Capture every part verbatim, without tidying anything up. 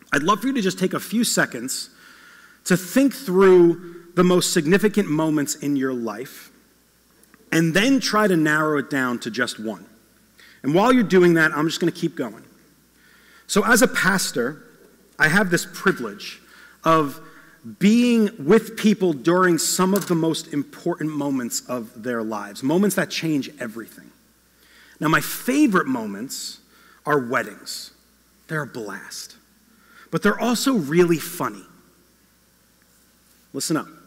I'd love for you to just take a few seconds to think through the most significant moments in your life and then try to narrow it down to just one. And while you're doing that, I'm just going to keep going. So as a pastor, I have this privilege of being with people during some of the most important moments of their lives, moments that change everything. Now, my favorite moments are weddings. They're a blast. But they're also really funny. Listen up.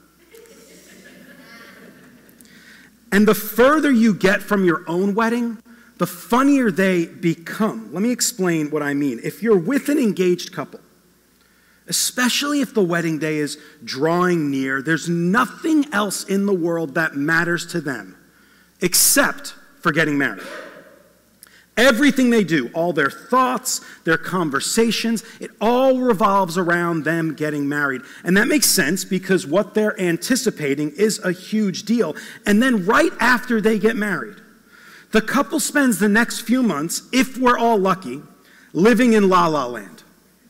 And the further you get from your own wedding, the funnier they become. Let me explain what I mean. If you're with an engaged couple, especially if the wedding day is drawing near, there's nothing else in the world that matters to them except for getting married. Everything they do, all their thoughts, their conversations, it all revolves around them getting married. And that makes sense because what they're anticipating is a huge deal. And then right after they get married, the couple spends the next few months, if we're all lucky, living in La La Land.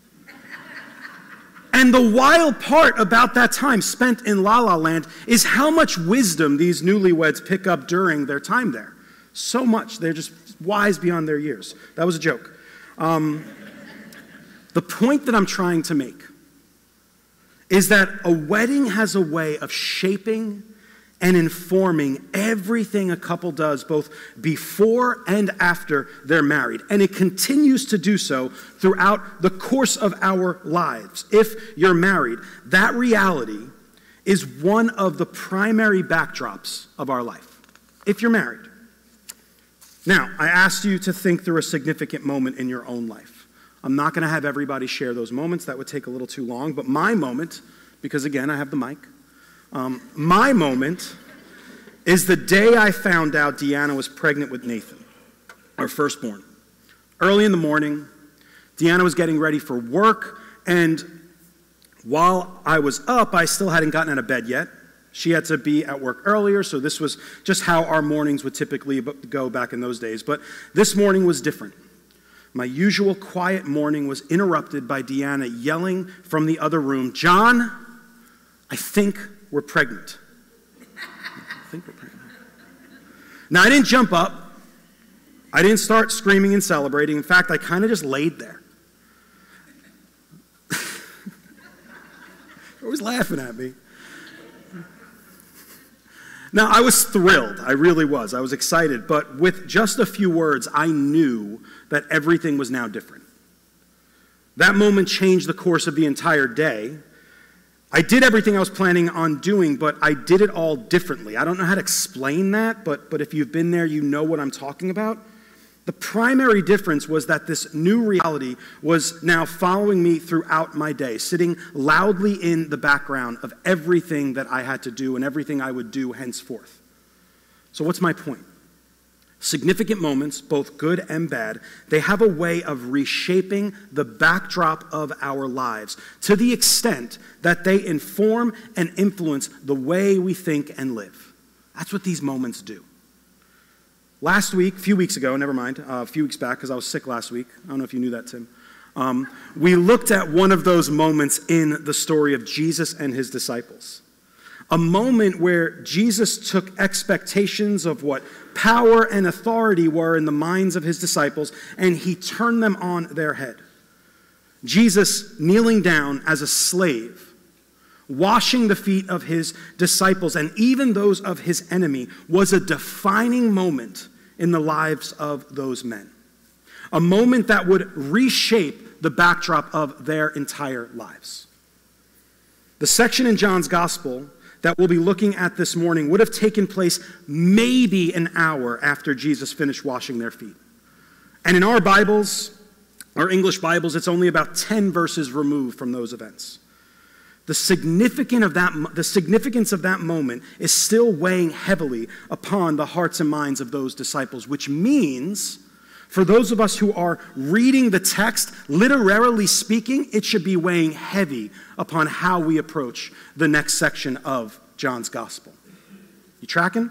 And the wild part about that time spent in La La Land is how much wisdom these newlyweds pick up during their time there. So much. They're just wise beyond their years. That was a joke. Um, the point that I'm trying to make is that a wedding has a way of shaping and informing everything a couple does both before and after they're married. And it continues to do so throughout the course of our lives. If you're married, that reality is one of the primary backdrops of our life. If you're married. Now, I asked you to think through a significant moment in your own life. I'm not going to have everybody share those moments. That would take a little too long. But my moment, because again, I have the mic, um, my moment is the day I found out Deanna was pregnant with Nathan, our firstborn. Early in the morning, Deanna was getting ready for work, and while I was up, I still hadn't gotten out of bed yet. She had to be at work earlier, so this was just how our mornings would typically go back in those days. But this morning was different. My usual quiet morning was interrupted by Deanna yelling from the other room, "John, I think we're pregnant." I think we're pregnant. Now, I didn't jump up. I didn't start screaming and celebrating. In fact, I kind of just laid there. You're always laughing at me. Now, I was thrilled. I really was. I was excited. But with just a few words, I knew that everything was now different. That moment changed the course of the entire day. I did everything I was planning on doing, but I did it all differently. I don't know how to explain that, but, but if you've been there, you know what I'm talking about. The primary difference was that this new reality was now following me throughout my day, sitting loudly in the background of everything that I had to do and everything I would do henceforth. So what's my point? Significant moments, both good and bad, they have a way of reshaping the backdrop of our lives to the extent that they inform and influence the way we think and live. That's what these moments do. Last week, a few weeks ago, never mind, uh, a few weeks back, because I was sick last week. I don't know if you knew that, Tim. Um, we looked at one of those moments in the story of Jesus and his disciples. A moment where Jesus took expectations of what power and authority were in the minds of his disciples, and he turned them on their head. Jesus kneeling down as a slave, washing the feet of his disciples and even those of his enemy, was a defining moment in the lives of those men. A moment that would reshape the backdrop of their entire lives. The section in John's Gospel that we'll be looking at this morning would have taken place maybe an hour after Jesus finished washing their feet. And in our Bibles, our English Bibles, it's only about ten verses removed from those events. The significance of that, the significance of that moment is still weighing heavily upon the hearts and minds of those disciples, which means for those of us who are reading the text, literally speaking, it should be weighing heavy upon how we approach the next section of John's Gospel. You tracking?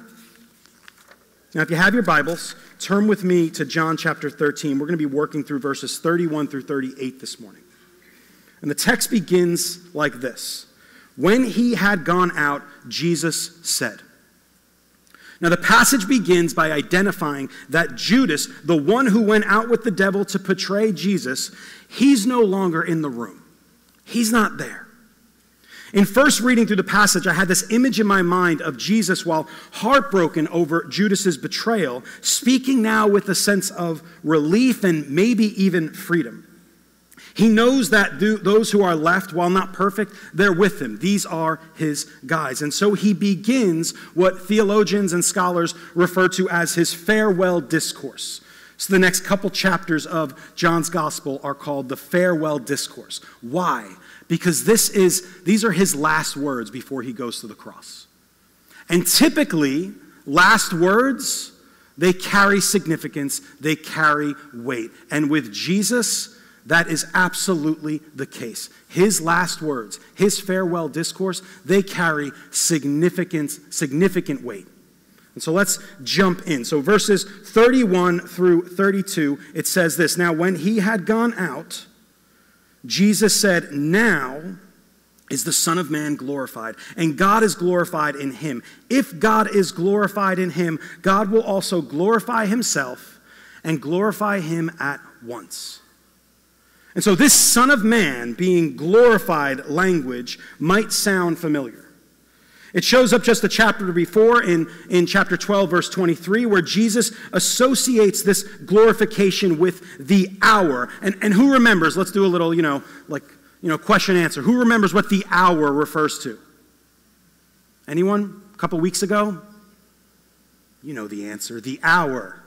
Now, if you have your Bibles, turn with me to John chapter thirteen. We're going to be working through verses thirty-one through thirty-eight this morning. And the text begins like this. When he had gone out, Jesus said. Now the passage begins by identifying that Judas, the one who went out with the devil to betray Jesus, he's no longer in the room. He's not there. In first reading through the passage, I had this image in my mind of Jesus, while heartbroken over Judas's betrayal, speaking now with a sense of relief and maybe even freedom. He knows that those who are left, while not perfect, they're with him. These are his guys. And so he begins what theologians and scholars refer to as his farewell discourse. So the next couple chapters of John's gospel are called the farewell discourse. Why? Because this is these are his last words before he goes to the cross. And typically, last words, they carry significance, they carry weight. And with Jesus, that is absolutely the case. His last words, his farewell discourse, they carry significant, significant weight. And so let's jump in. So verses thirty-one through thirty-two, it says this. Now when he had gone out, Jesus said, now is the Son of Man glorified, and God is glorified in him. If God is glorified in him, God will also glorify himself and glorify him at once. And so this Son of Man being glorified language might sound familiar. It shows up just a chapter before in, in chapter twelve, verse twenty-three, where Jesus associates this glorification with the hour. And, and who remembers? Let's do a little, you know, like, you know, question answer. Who remembers what the hour refers to? Anyone? A couple weeks ago? You know the answer. The hour.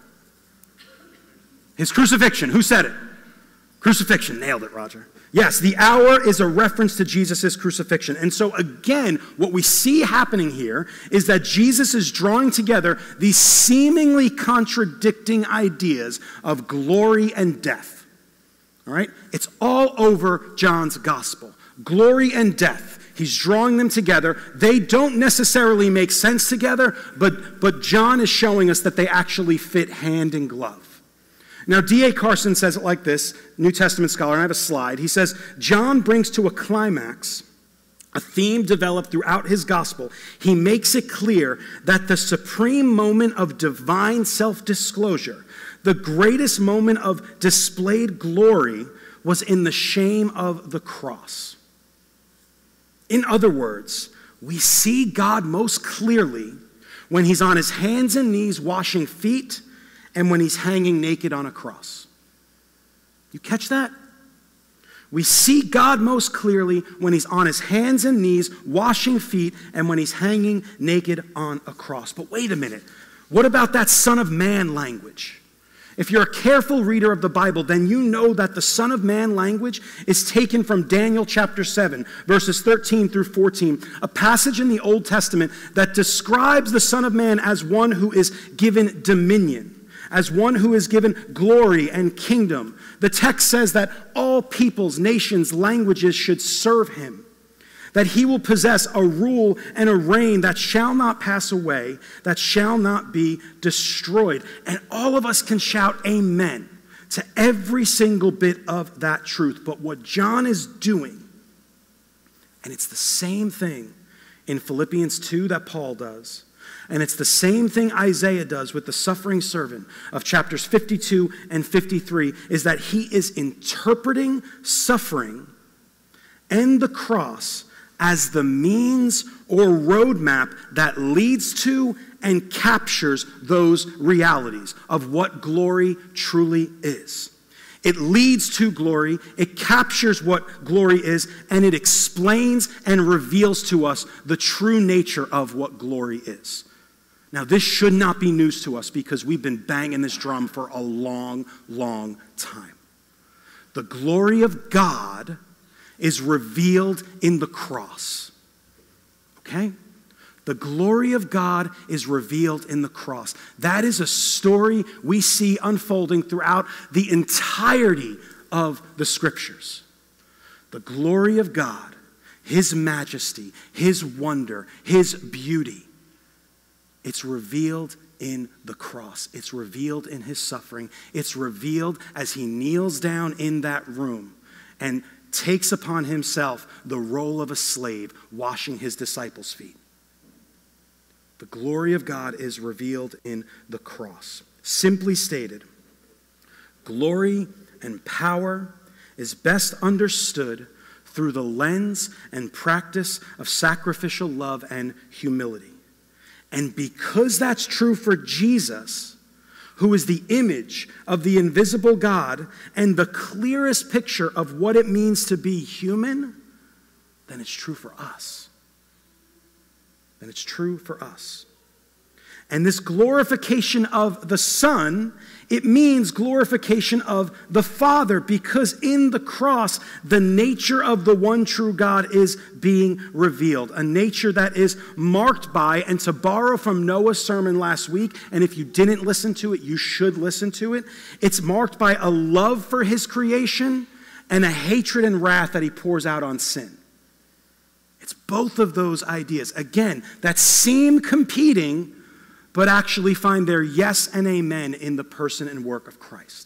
His crucifixion. Who said it? Crucifixion. Nailed it, Roger. Yes, the hour is a reference to Jesus' crucifixion. And so again, what we see happening here is that Jesus is drawing together these seemingly contradicting ideas of glory and death. All right? It's all over John's gospel. Glory and death. He's drawing them together. They don't necessarily make sense together, but, but John is showing us that they actually fit hand in glove. Now, D A Carson says it like this, New Testament scholar, and I have a slide. He says, John brings to a climax a theme developed throughout his gospel. He makes it clear that the supreme moment of divine self-disclosure, the greatest moment of displayed glory, was in the shame of the cross. In other words, we see God most clearly when he's on his hands and knees washing feet, and when he's hanging naked on a cross. You catch that? We see God most clearly when he's on his hands and knees washing feet and when he's hanging naked on a cross. But wait a minute. What about that Son of Man language? If you're a careful reader of the Bible, then you know that the Son of Man language is taken from Daniel chapter seven, verses thirteen through fourteen, a passage in the Old Testament that describes the Son of Man as one who is given dominion, as one who is given glory and kingdom. The text says that all peoples, nations, languages should serve him, that he will possess a rule and a reign that shall not pass away, that shall not be destroyed. And all of us can shout amen to every single bit of that truth. But what John is doing, and it's the same thing in Philippians two that Paul does, and it's the same thing Isaiah does with the suffering servant of chapters fifty-two and fifty-three, is that he is interpreting suffering and the cross as the means or roadmap that leads to and captures those realities of what glory truly is. It leads to glory, it captures what glory is, and it explains and reveals to us the true nature of what glory is. Now, this should not be news to us because we've been banging this drum for a long, long time. The glory of God is revealed in the cross. Okay? The glory of God is revealed in the cross. That is a story we see unfolding throughout the entirety of the Scriptures. The glory of God, his majesty, his wonder, his beauty, it's revealed in the cross. It's revealed in his suffering. It's revealed as he kneels down in that room and takes upon himself the role of a slave, washing his disciples' feet. The glory of God is revealed in the cross. Simply stated, glory and power is best understood through the lens and practice of sacrificial love and humility. And because that's true for Jesus, who is the image of the invisible God and the clearest picture of what it means to be human, then it's true for us. Then it's true for us. And this glorification of the Son, it means glorification of the Father, because in the cross, the nature of the one true God is being revealed. A nature that is marked by, and to borrow from Noah's sermon last week, and if you didn't listen to it, you should listen to it, it's marked by a love for his creation and a hatred and wrath that he pours out on sin. It's both of those ideas, again, that seem competing, but actually find their yes and amen in the person and work of Christ.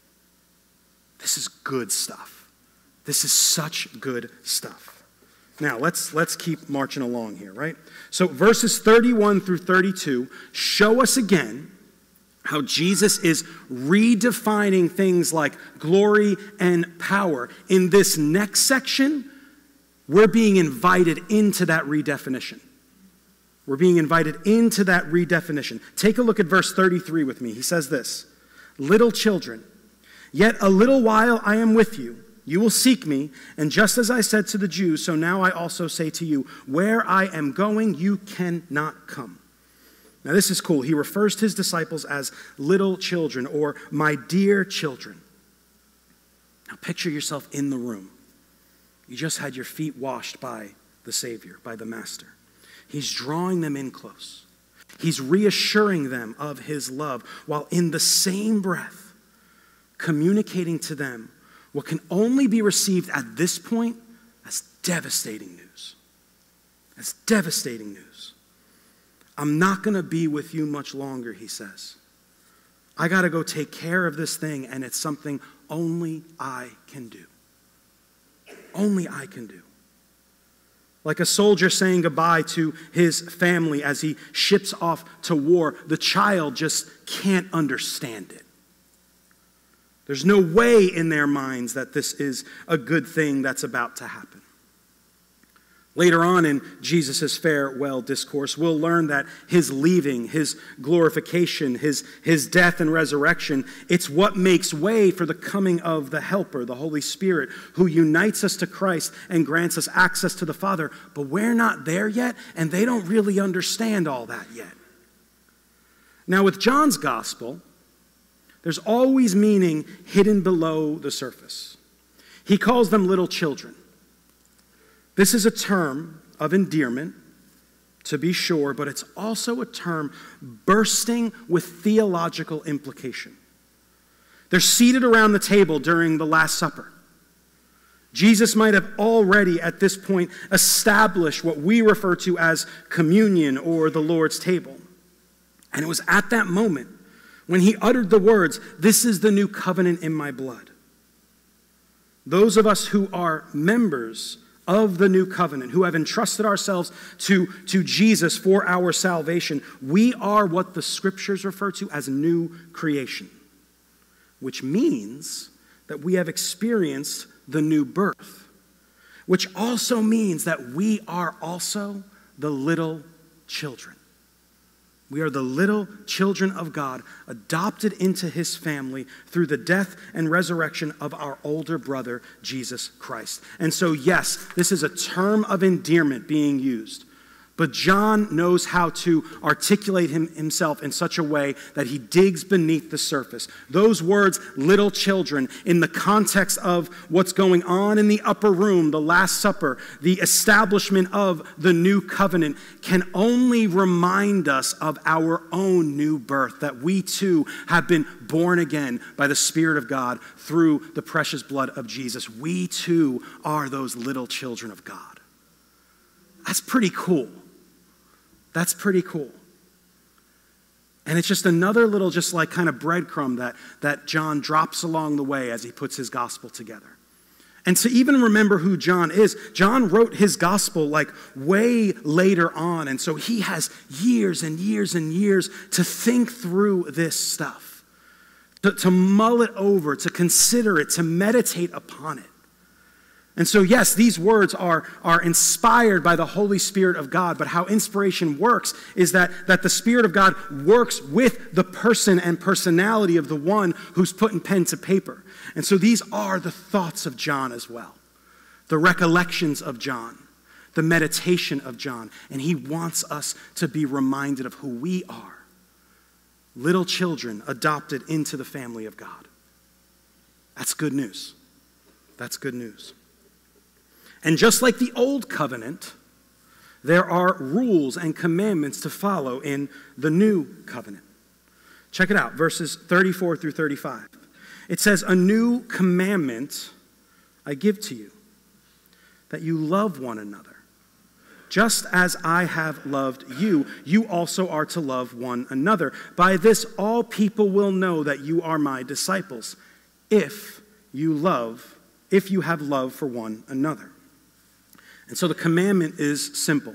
This is good stuff. This is such good stuff. Now, let's, let's keep marching along here, right? So verses thirty-one through thirty-two show us again how Jesus is redefining things like glory and power. In this next section, we're being invited into that redefinition. We're being invited into that redefinition. Take a look at verse thirty-three with me. He says this, "Little children, yet a little while I am with you. You will seek me, and just as I said to the Jews, so now I also say to you, where I am going, you cannot come." Now this is cool. He refers to his disciples as little children, or my dear children. Now picture yourself in the room. You just had your feet washed by the Savior, by the Master. He's drawing them in close. He's reassuring them of his love, while in the same breath communicating to them what can only be received at this point as devastating news. As devastating news. I'm not going to be with you much longer, he says. I got to go take care of this thing, and it's something only I can do. Only I can do. Like a soldier saying goodbye to his family as he ships off to war, the child just can't understand it. There's no way in their minds that this is a good thing that's about to happen. Later on in Jesus' farewell discourse, we'll learn that his leaving, his glorification, his, his death and resurrection, it's what makes way for the coming of the Helper, the Holy Spirit, who unites us to Christ and grants us access to the Father. But we're not there yet, and they don't really understand all that yet. Now, with John's gospel, there's always meaning hidden below the surface. He calls them little children. This is a term of endearment, to be sure, but it's also a term bursting with theological implication. They're seated around the table during the Last Supper. Jesus might have already at this point established what we refer to as communion or the Lord's table. And it was at that moment when he uttered the words, "This is the new covenant in my blood." Those of us who are members of the new covenant, who have entrusted ourselves to, to Jesus for our salvation, we are what the scriptures refer to as new creation, which means that we have experienced the new birth, which also means that we are also the little children. We are the little children of God, adopted into his family through the death and resurrection of our older brother, Jesus Christ. And so, yes, this is a term of endearment being used. But John knows how to articulate him, himself in such a way that he digs beneath the surface. Those words, little children, in the context of what's going on in the upper room, the Last Supper, the establishment of the new covenant, can only remind us of our own new birth, that we too have been born again by the Spirit of God through the precious blood of Jesus. We too are those little children of God. That's pretty cool. That's pretty cool. And it's just another little just like kind of breadcrumb that, that John drops along the way as he puts his gospel together. And to even remember who John is, John wrote his gospel like way later on. And so he has years and years and years to think through this stuff, to, to mull it over, to consider it, to meditate upon it. And so, yes, these words are, are inspired by the Holy Spirit of God, but how inspiration works is that, that the Spirit of God works with the person and personality of the one who's putting pen to paper. And so these are the thoughts of John as well, the recollections of John, the meditation of John. And he wants us to be reminded of who we are, little children adopted into the family of God. That's good news. That's good news. And just like the old covenant, there are rules and commandments to follow in the new covenant. Check it out, verses thirty-four through thirty-five. It says, "A new commandment I give to you, that you love one another. Just as I have loved you, you also are to love one another. By this all people will know that you are my disciples, if you love, if you have love for one another." And so the commandment is simple.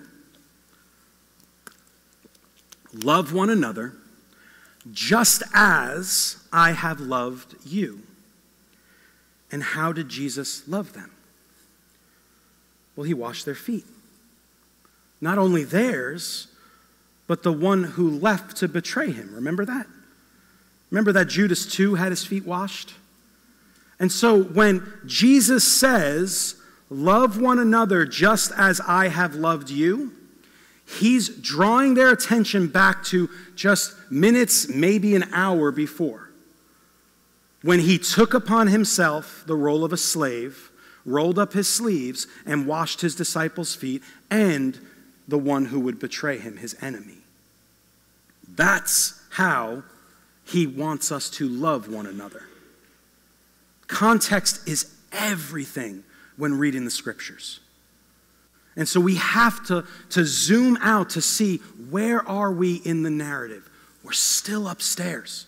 Love one another just as I have loved you. And how did Jesus love them? Well, he washed their feet. Not only theirs, but the one who left to betray him. Remember that? Remember that Judas too had his feet washed? And so when Jesus says, "Love one another just as I have loved you," he's drawing their attention back to just minutes, maybe an hour before, when he took upon himself the role of a slave, rolled up his sleeves, and washed his disciples' feet, and the one who would betray him, his enemy. That's how he wants us to love one another. Context is everything when reading the scriptures. And so we have to, to zoom out to see, where are we in the narrative? We're still upstairs.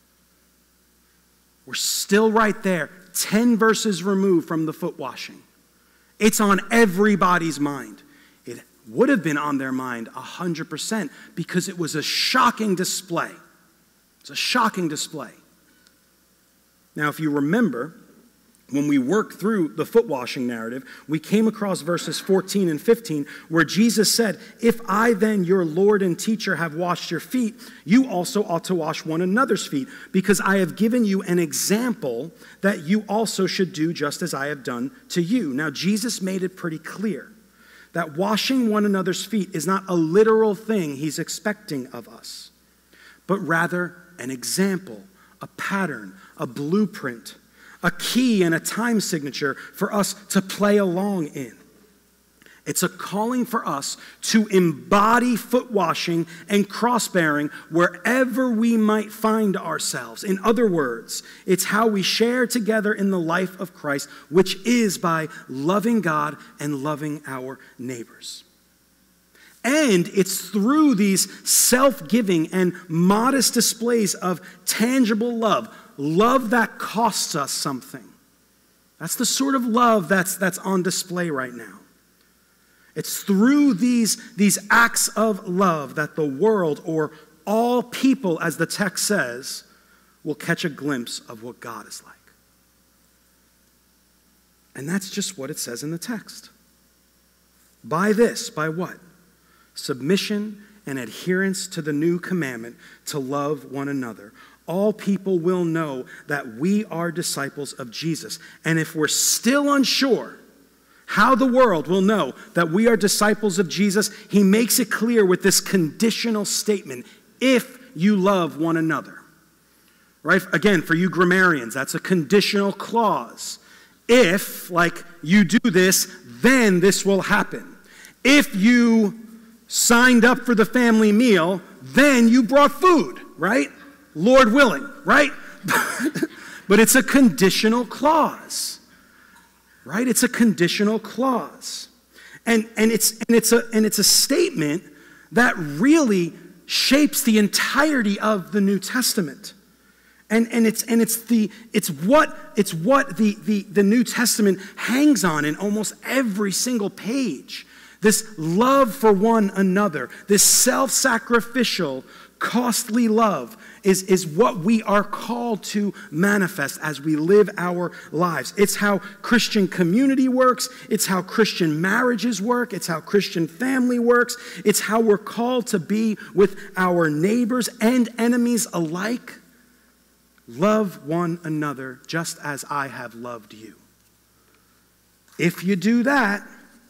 We're still right there, ten verses removed from the foot washing. It's on everybody's mind. It would have been on their mind one hundred percent because it was a shocking display. It's a shocking display. Now, if you remember, when we worked through the foot washing narrative, we came across verses fourteen and fifteen where Jesus said, "If I then, your Lord and teacher, have washed your feet, you also ought to wash one another's feet, because I have given you an example that you also should do just as I have done to you." Now, Jesus made it pretty clear that washing one another's feet is not a literal thing he's expecting of us, but rather an example, a pattern, a blueprint, a key and a time signature for us to play along in. It's a calling for us to embody foot washing and cross-bearing wherever we might find ourselves. In other words, it's how we share together in the life of Christ, which is by loving God and loving our neighbors. And it's through these self-giving and modest displays of tangible love, love that costs us something. That's the sort of love that's, that's on display right now. It's through these, these acts of love that the world, or all people, as the text says, will catch a glimpse of what God is like. And that's just what it says in the text. By this, by what? Submission and adherence to the new commandment to love one another. All people will know that we are disciples of Jesus. And if we're still unsure how the world will know that we are disciples of Jesus, he makes it clear with this conditional statement: if you love one another. Right? Again, for you grammarians, that's a conditional clause. If, like, you do this, then this will happen. If you signed up for the family meal, then you brought food, right? Lord willing, right? But it's a conditional clause, right? It's a conditional clause. And, and, it's, and, it's a, and it's a statement that really shapes the entirety of the New Testament. And, and it's and it's the it's what it's what the, the, the New Testament hangs on in almost every single page. This love for one another, this self-sacrificial, costly love is, is what we are called to manifest as we live our lives. It's how Christian community works. It's how Christian marriages work. It's how Christian family works. It's how we're called to be with our neighbors and enemies alike. Love one another just as I have loved you. If you do that,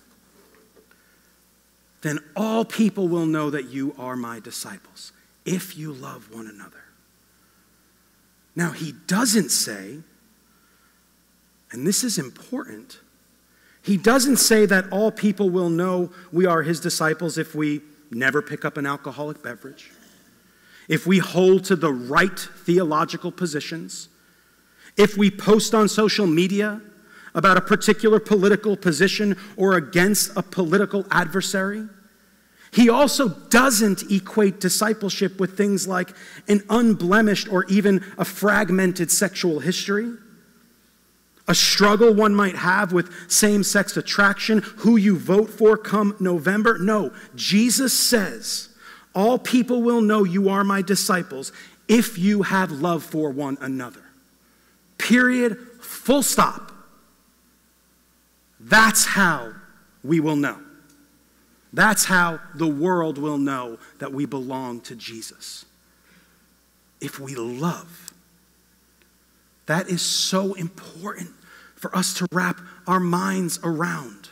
then all people will know that you are my disciples, if you love one another. Now, he doesn't say, and this is important, he doesn't say that all people will know we are his disciples if we never pick up an alcoholic beverage, if we hold to the right theological positions, if we post on social media about a particular political position or against a political adversary. He also doesn't equate discipleship with things like an unblemished or even a fragmented sexual history, a struggle one might have with same-sex attraction, who you vote for come November. No, Jesus says, all people will know you are my disciples if you have love for one another. Period, full stop. That's how we will know. That's how the world will know that we belong to Jesus. If we love. That is so important for us to wrap our minds around.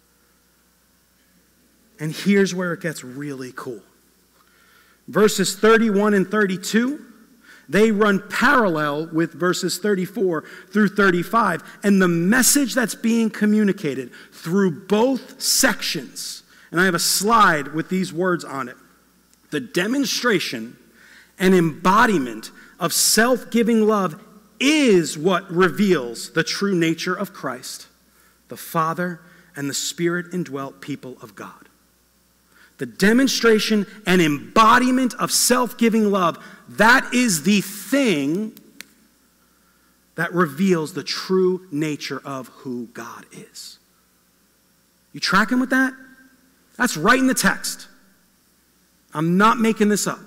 And here's where it gets really cool. Verses thirty-one and thirty-two, they run parallel with verses thirty-four through thirty-five. And the message that's being communicated through both sections, and I have a slide with these words on it, the demonstration and embodiment of self-giving love is what reveals the true nature of Christ, the Father, and the Spirit-indwelt people of God. The demonstration and embodiment of self-giving love, that is the thing that reveals the true nature of who God is. You tracking with that? That's right in the text. I'm not making this up.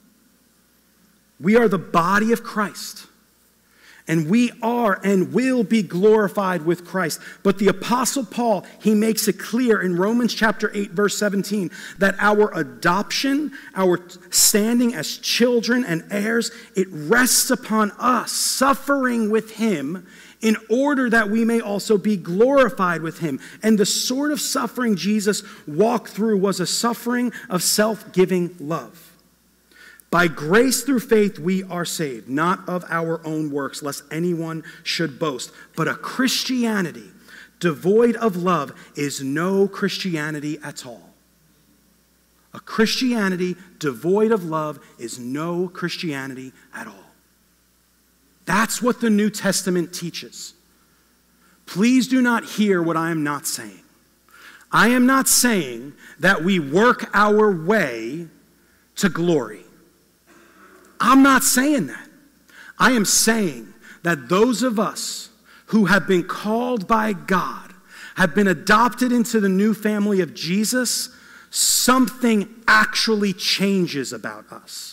We are the body of Christ. And we are and will be glorified with Christ. But the Apostle Paul, he makes it clear in Romans chapter eight, verse seventeen, that our adoption, our standing as children and heirs, it rests upon us suffering with him in order that we may also be glorified with him. And the sort of suffering Jesus walked through was a suffering of self-giving love. By grace through faith we are saved, not of our own works, lest anyone should boast. But a Christianity devoid of love is no Christianity at all. A Christianity devoid of love is no Christianity at all. That's what the New Testament teaches. Please do not hear what I am not saying. I am not saying that we work our way to glory. I'm not saying that. I am saying that those of us who have been called by God, have been adopted into the new family of Jesus, something actually changes about us.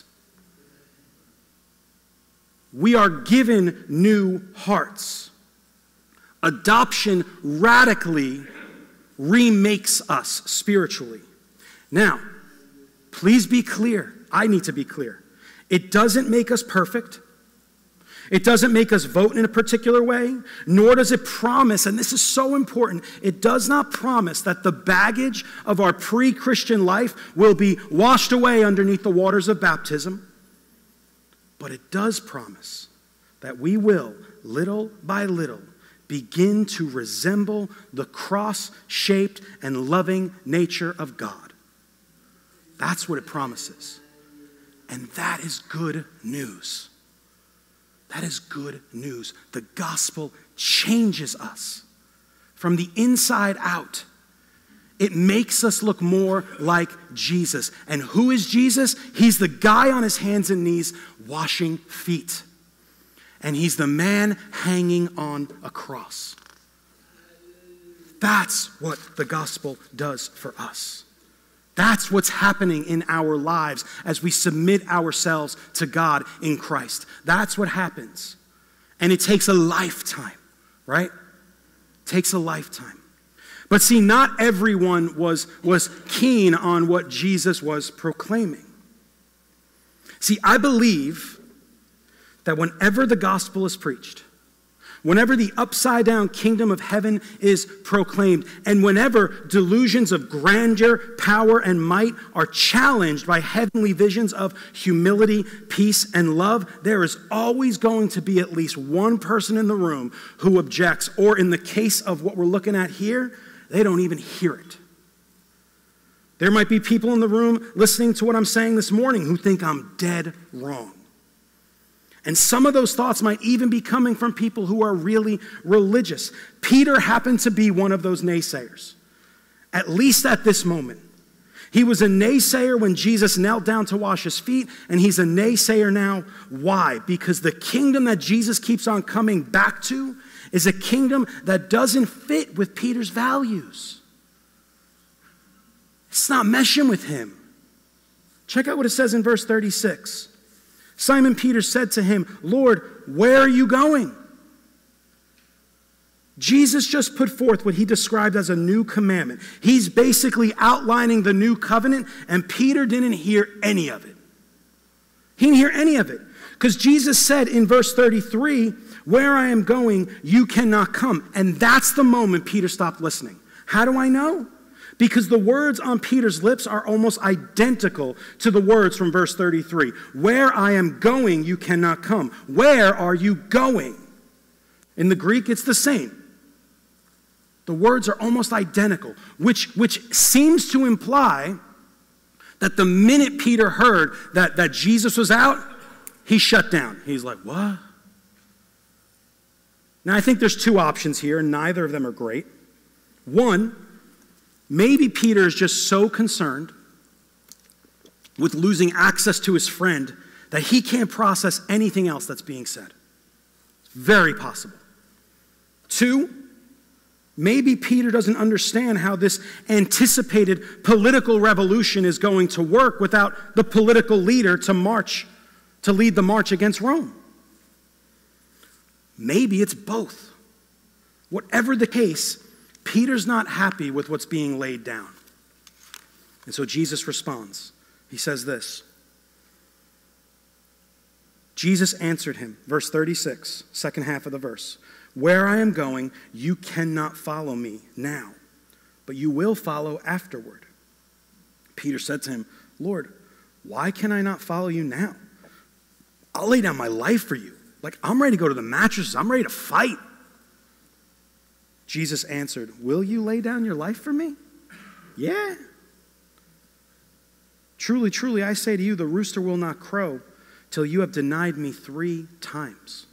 We are given new hearts. Adoption radically remakes us spiritually. Now, please be clear. I need to be clear. It doesn't make us perfect. It doesn't make us vote in a particular way, nor does it promise, and this is so important, it does not promise that the baggage of our pre-Christian life will be washed away underneath the waters of baptism. But it does promise that we will, little by little, begin to resemble the cross-shaped and loving nature of God. That's what it promises. And that is good news. That is good news. The gospel changes us from the inside out. It makes us look more like Jesus. And who is Jesus? He's the guy on his hands and knees washing feet. and he's the man hanging on a cross. That's what the gospel does for us. That's what's happening in our lives as we submit ourselves to God in Christ. That's what happens. And it takes a lifetime, right? It takes a lifetime. But see, not everyone was, was keen on what Jesus was proclaiming. See, I believe that whenever the gospel is preached, whenever the upside-down kingdom of heaven is proclaimed, and whenever delusions of grandeur, power, and might are challenged by heavenly visions of humility, peace, and love, there is always going to be at least one person in the room who objects, or in the case of what we're looking at here, they don't even hear it. There might be people in the room listening to what I'm saying this morning who think I'm dead wrong. And some of those thoughts might even be coming from people who are really religious. Peter happened to be one of those naysayers, at least at this moment. He was a naysayer when Jesus knelt down to wash his feet, and he's a naysayer now. Why? Because the kingdom that Jesus keeps on coming back to is a kingdom that doesn't fit with Peter's values. It's not meshing with him. Check out what it says in verse thirty-six. Simon Peter said to him, "Lord, where are you going?" Jesus just put forth what he described as a new commandment. He's basically outlining the new covenant, and Peter didn't hear any of it. He didn't hear any of it. Because Jesus said in verse thirty-three, "Where I am going, you cannot come." And that's the moment Peter stopped listening. How do I know? Because the words on Peter's lips are almost identical to the words from verse thirty-three. Where I am going, you cannot come. Where are you going? In the Greek, it's the same. The words are almost identical, which, which seems to imply that the minute Peter heard that, that Jesus was out, he shut down. He's like, what? Now, I think there's two options here, and neither of them are great. One, maybe Peter is just so concerned with losing access to his friend that he can't process anything else that's being said. It's very possible. Two, maybe Peter doesn't understand how this anticipated political revolution is going to work without the political leader to march, to lead the march against Rome. Maybe it's both. Whatever the case, Peter's not happy with what's being laid down. And so Jesus responds. He says this. Jesus answered him, verse thirty-six, second half of the verse. Where I am going, you cannot follow me now, but you will follow afterward. Peter said to him, Lord, why can I not follow you now? I'll lay down my life for you. Like, I'm ready to go to the mattresses. I'm ready to fight. Jesus answered, will you lay down your life for me? Yeah. Truly, truly, I say to you, the rooster will not crow till you have denied me three times.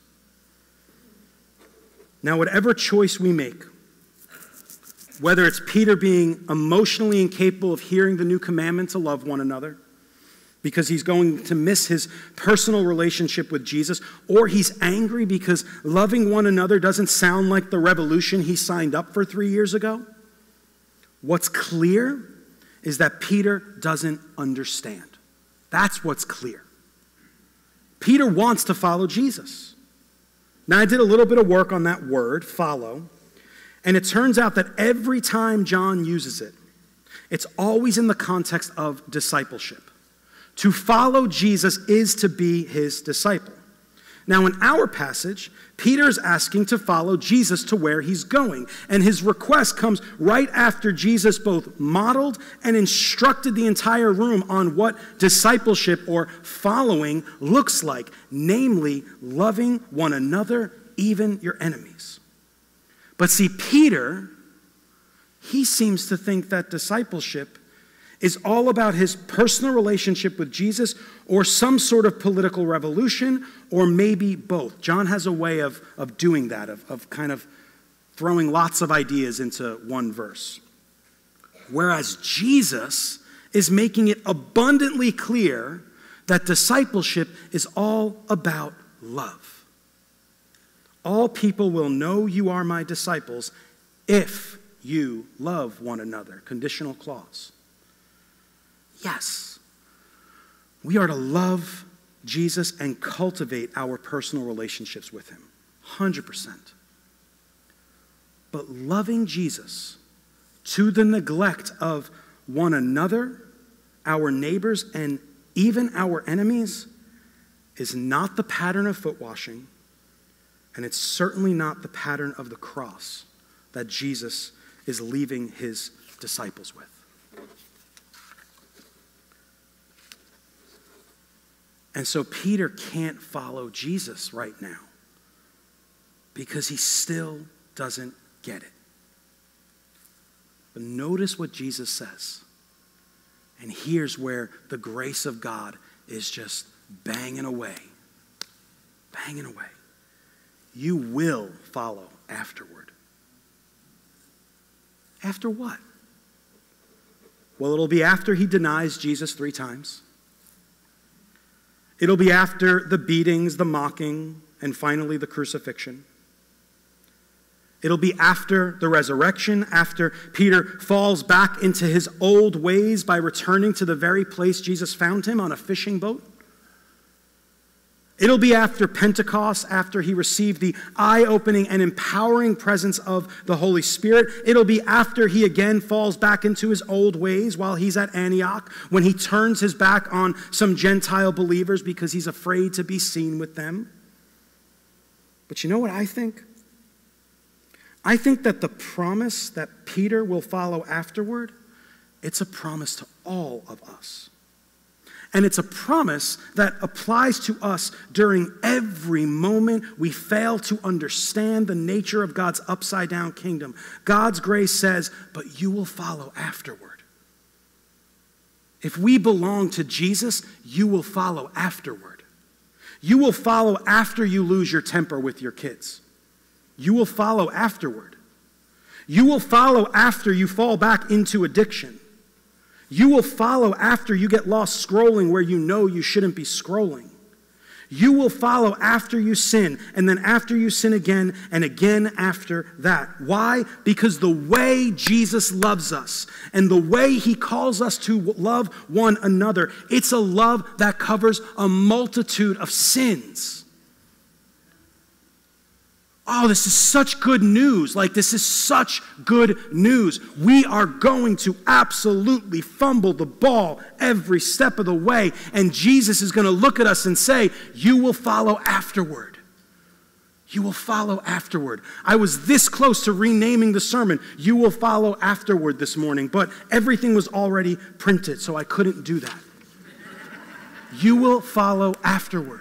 Now, whatever choice we make, whether it's Peter being emotionally incapable of hearing the new commandment to love one another, because he's going to miss his personal relationship with Jesus, or he's angry because loving one another doesn't sound like the revolution he signed up for three years ago. What's clear is that Peter doesn't understand. That's what's clear. Peter wants to follow Jesus. Now, I did a little bit of work on that word, follow, and it turns out that every time John uses it, it's always in the context of discipleship. To follow Jesus is to be his disciple. Now, in our passage, Peter is asking to follow Jesus to where he's going. And his request comes right after Jesus both modeled and instructed the entire room on what discipleship or following looks like, namely loving one another, even your enemies. But see, Peter, he seems to think that discipleship is all about his personal relationship with Jesus or some sort of political revolution, or maybe both. John has a way of, of doing that, of, of kind of throwing lots of ideas into one verse. Whereas Jesus is making it abundantly clear that discipleship is all about love. All people will know you are my disciples if you love one another. Conditional clause. Yes, we are to love Jesus and cultivate our personal relationships with him. one hundred percent. But loving Jesus to the neglect of one another, our neighbors, and even our enemies is not the pattern of foot washing, and it's certainly not the pattern of the cross that Jesus is leaving his disciples with. And so Peter can't follow Jesus right now because he still doesn't get it. But notice what Jesus says. And here's where the grace of God is just banging away. Banging away. You will follow afterward. After what? Well, it'll be after he denies Jesus three times. It'll be after the beatings, the mocking, and finally the crucifixion. It'll be after the resurrection, after Peter falls back into his old ways by returning to the very place Jesus found him on a fishing boat. It'll be after Pentecost, after he received the eye-opening and empowering presence of the Holy Spirit. It'll be after he again falls back into his old ways while he's at Antioch, when he turns his back on some Gentile believers because he's afraid to be seen with them. But you know what I think? I think that the promise that Peter will follow afterward, it's a promise to all of us. And it's a promise that applies to us during every moment we fail to understand the nature of God's upside-down kingdom. God's grace says, but you will follow afterward. If we belong to Jesus, you will follow afterward. You will follow after you lose your temper with your kids. You will follow afterward. You will follow after you fall back into addiction. You will follow after you get lost scrolling where you know you shouldn't be scrolling. You will follow after you sin, and then after you sin again, and again after that. Why? Because the way Jesus loves us, and the way he calls us to love one another, it's a love that covers a multitude of sins. Oh, this is such good news. Like, this is such good news. We are going to absolutely fumble the ball every step of the way. And Jesus is going to look at us and say, you will follow afterward. You will follow afterward. I was this close to renaming the sermon, You Will Follow Afterward, this morning, but everything was already printed, so I couldn't do that. You will follow afterward.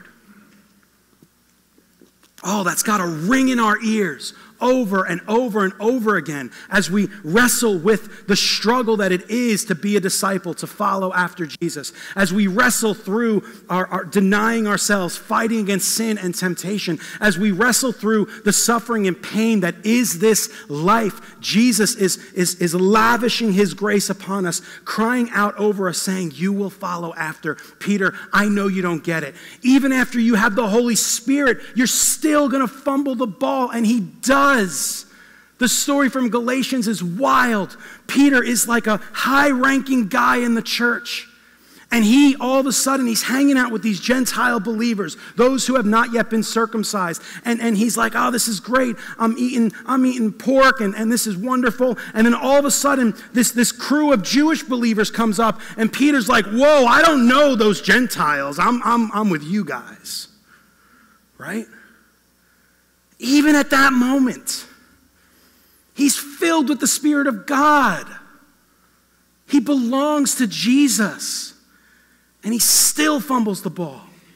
Oh, that's got to ring in our ears over and over and over again as we wrestle with the struggle that it is to be a disciple, to follow after Jesus. As we wrestle through our, our denying ourselves, fighting against sin and temptation. As we wrestle through the suffering and pain that is this life, Jesus is, is, is lavishing his grace upon us, crying out over us, saying, you will follow after. Peter, I know you don't get it. Even after you have the Holy Spirit, you're still going to fumble the ball, and he does. The story from Galatians is wild. Peter is like a high-ranking guy in the church. And he, all of a sudden, he's hanging out with these Gentile believers, those who have not yet been circumcised. And, and he's like, oh, this is great. I'm eating, I'm eating pork, and, and this is wonderful. And then all of a sudden, this, this crew of Jewish believers comes up, and Peter's like, whoa, I don't know those Gentiles. I'm, I'm, I'm with you guys. Right? Even at that moment, he's filled with the Spirit of God. He belongs to Jesus, and he still fumbles the ball.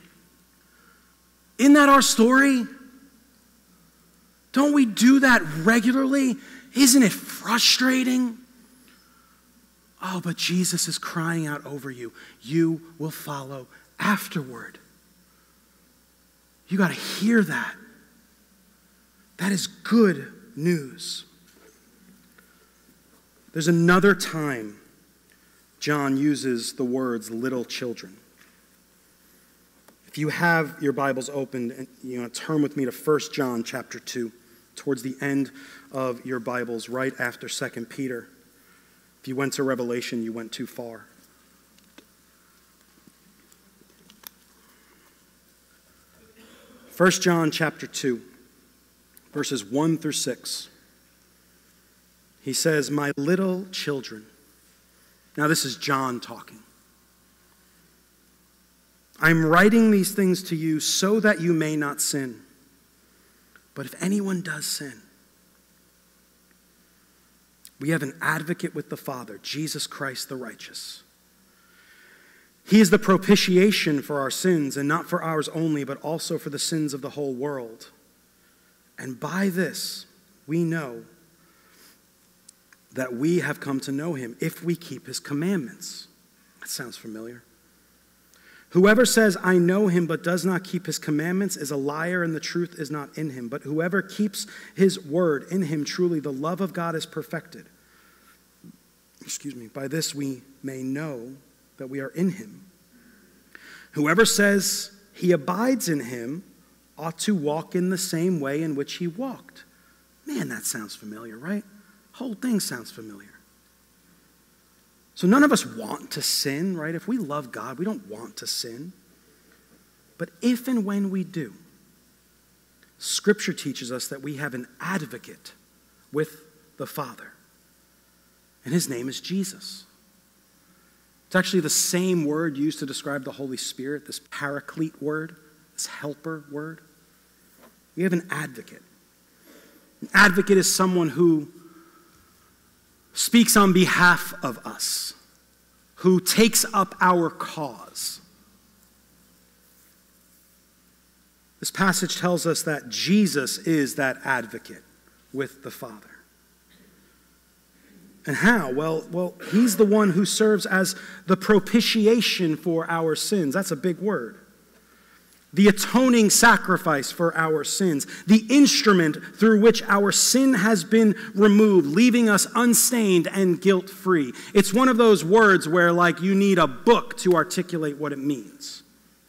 Isn't that our story? Don't we do that regularly? Isn't it frustrating? Oh, but Jesus is crying out over you. You will follow afterward. You got to hear that. That is good news. There's another time John uses the words little children. If you have your Bibles opened, you know, turn with me to First John chapter two, towards the end of your Bibles, right after Second Peter. If you went to Revelation, you went too far. First John chapter two, verses one through six. He says, "My little children." Now this is John talking. "I'm writing these things to you so that you may not sin. But if anyone does sin, we have an advocate with the Father, Jesus Christ the righteous. He is the propitiation for our sins, and not for ours only, but also for the sins of the whole world. And by this we know that we have come to know him, if we keep his commandments." That sounds familiar. "Whoever says, 'I know him,' but does not keep his commandments is a liar, and the truth is not in him. But whoever keeps his word, in him truly the love of God is perfected." Excuse me. "By this we may know that we are in him. Whoever says he abides in him ought to walk in the same way in which he walked." Man, that sounds familiar, right? Whole thing sounds familiar. So none of us want to sin, right? If we love God, we don't want to sin. But if and when we do, Scripture teaches us that we have an advocate with the Father. And his name is Jesus. It's actually the same word used to describe the Holy Spirit, this paraclete word, this helper word. We have an advocate. An advocate is someone who speaks on behalf of us, who takes up our cause. This passage tells us that Jesus is that advocate with the Father. And how? Well, well, he's the one who serves as the propitiation for our sins. That's a big word. The atoning sacrifice for our sins. The instrument through which our sin has been removed, leaving us unstained and guilt-free. It's one of those words where, like, you need a book to articulate what it means.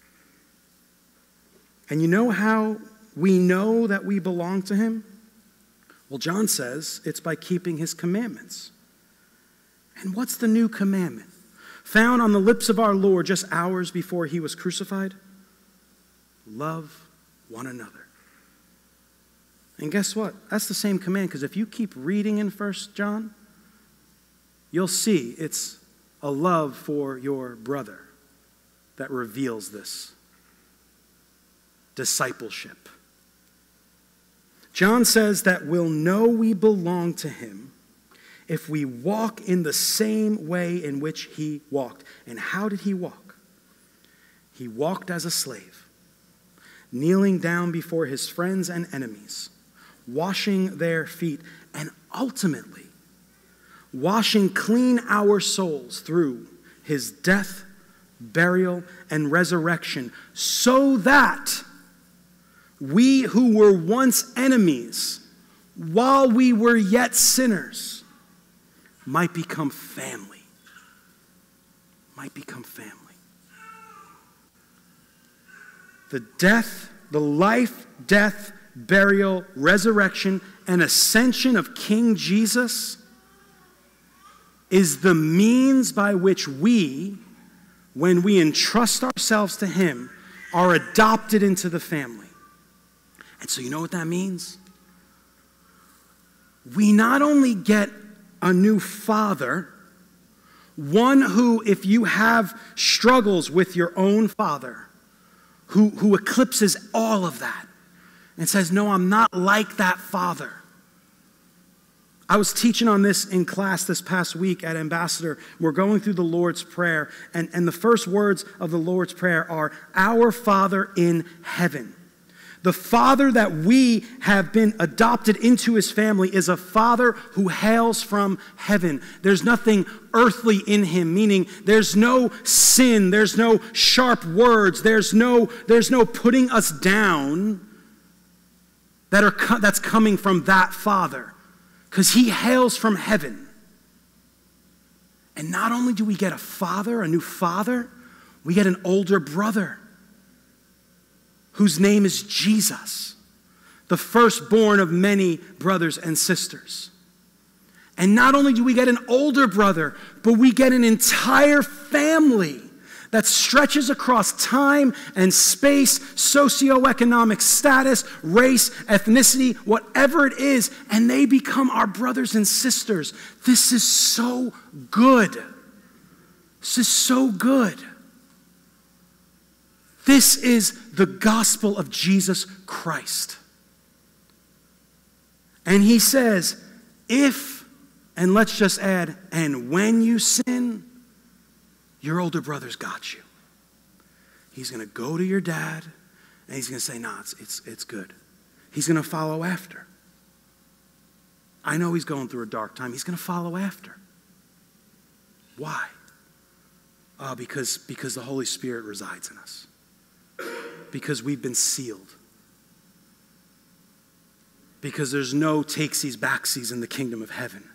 And you know how we know that we belong to him? Well, John says it's by keeping his commandments. And what's the new commandment? Found on the lips of our Lord just hours before he was crucified? Love one another. And guess what? That's the same command, because if you keep reading in First John, you'll see it's a love for your brother that reveals this discipleship. John says that we'll know we belong to him if we walk in the same way in which he walked. And how did he walk? He walked as a slave, kneeling down before his friends and enemies, washing their feet, and ultimately washing clean our souls through his death, burial, and resurrection, so that we who were once enemies, while we were yet sinners, might become family. Might become family. The death, the life, death, burial, resurrection, and ascension of King Jesus is the means by which we, when we entrust ourselves to him, are adopted into the family. And so you know what that means? We not only get a new father, one who, if you have struggles with your own father, who, who eclipses all of that and says, no, I'm not like that father. I was teaching on this in class this past week at Ambassador. We're going through the Lord's Prayer, and, and the first words of the Lord's Prayer are, "Our Father in heaven." The Father that we have been adopted into his family is a Father who hails from heaven. There's nothing earthly in him, meaning there's no sin, there's no sharp words, there's no, there's no putting us down that are co- that's coming from that Father, because he hails from heaven. And not only do we get a father, a new father, we get an older brother. whose name is Jesus, the firstborn of many brothers and sisters. And not only do we get an older brother, but we get an entire family that stretches across time and space, socioeconomic status, race, ethnicity, whatever it is, and they become our brothers and sisters. This is so good. This is so good. This is the gospel of Jesus Christ. And he says, if, and let's just add, and when you sin, your older brother's got you. He's going to go to your dad, and he's going to say, nah, it's, it's, it's good. He's going to follow after. I know he's going through a dark time. He's going to follow after. Why? Uh, because, because the Holy Spirit resides in us. Because we've been sealed. Because there's no takesies, backsies in the kingdom of heaven.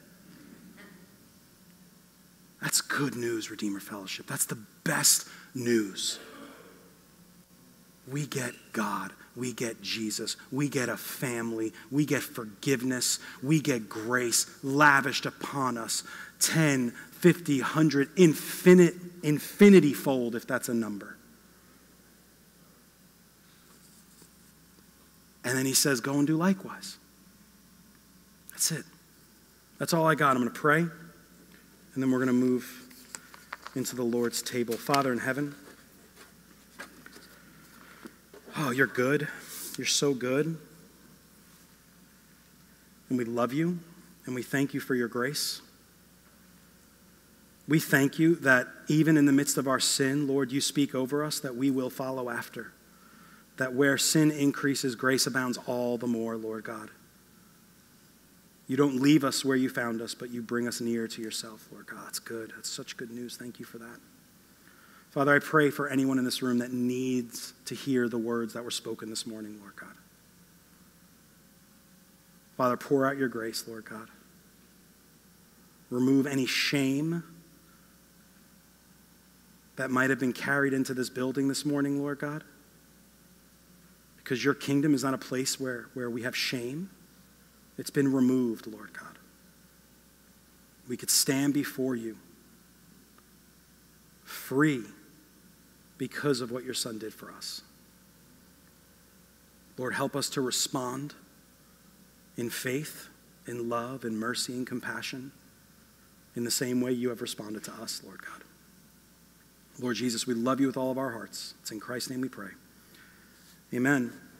That's good news, Redeemer Fellowship. That's the best news. We get God. We get Jesus. We get a family. We get forgiveness. We get grace lavished upon us. ten, fifty, one hundred, infinite, infinity fold, if that's a number. And then he says, go and do likewise. That's it. That's all I got. I'm going to pray. And then we're going to move into the Lord's table. Father in heaven, oh, you're good. You're so good. And we love you, and we thank you for your grace. We thank you that even in the midst of our sin, Lord, you speak over us that we will follow after. That where sin increases, grace abounds all the more, Lord God. You don't leave us where you found us, but you bring us near to yourself, Lord God. That's good. That's such good news. Thank you for that. Father, I pray for anyone in this room that needs to hear the words that were spoken this morning, Lord God. Father, pour out your grace, Lord God. Remove any shame that might have been carried into this building this morning, Lord God. Because your kingdom is not a place where, where we have shame. It's been removed, Lord God. We could stand before you free because of what your son did for us. Lord, help us to respond in faith, in love, in mercy, and compassion in the same way you have responded to us, Lord God. Lord Jesus, we love you with all of our hearts. It's in Christ's name we pray. Amen.